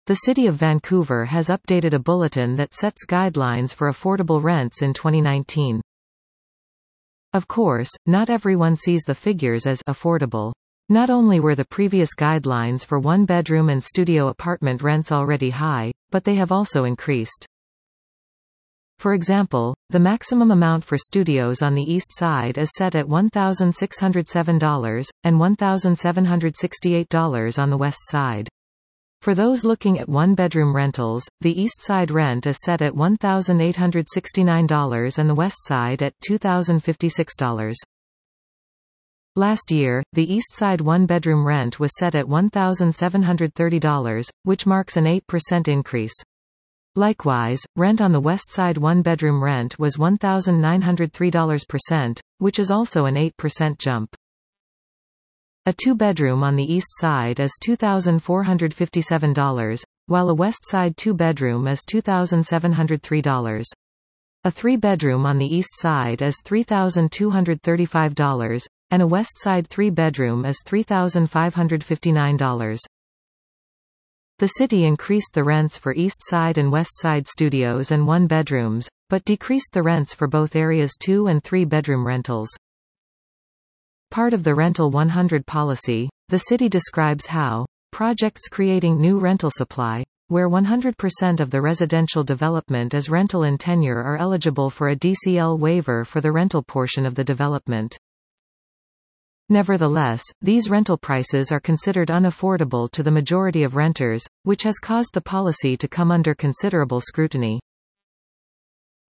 The City of Vancouver has updated a bulletin that sets guidelines for affordable rents in 2019. Of course, not everyone sees the figures as affordable. Not only were the previous guidelines for one-bedroom and studio apartment rents already high, but they have also increased. For example, the maximum amount for studios on the east side is set at $1,607, and $1,768 on the west side. For those looking at one-bedroom rentals, the east side rent is set at $1,869 and the west side at $2,056. Last year, the east side one-bedroom rent was set at $1,730, which marks an 8% increase. Likewise, rent on the west side one-bedroom rent was $1,903%, which is also an 8% jump. A two-bedroom on the east side is $2,457, while a west side two-bedroom is $2,703. A three-bedroom on the east side is $3,235, and a west side three-bedroom is $3,559. The city increased the rents for east side and west side studios and one-bedrooms, but decreased the rents for both areas' two- and three-bedroom rentals. Part of the Rental 100 policy, the city describes how projects creating new rental supply, where 100% of the residential development is rental in tenure, are eligible for a DCL waiver for the rental portion of the development. Nevertheless, these rental prices are considered unaffordable to the majority of renters, which has caused the policy to come under considerable scrutiny.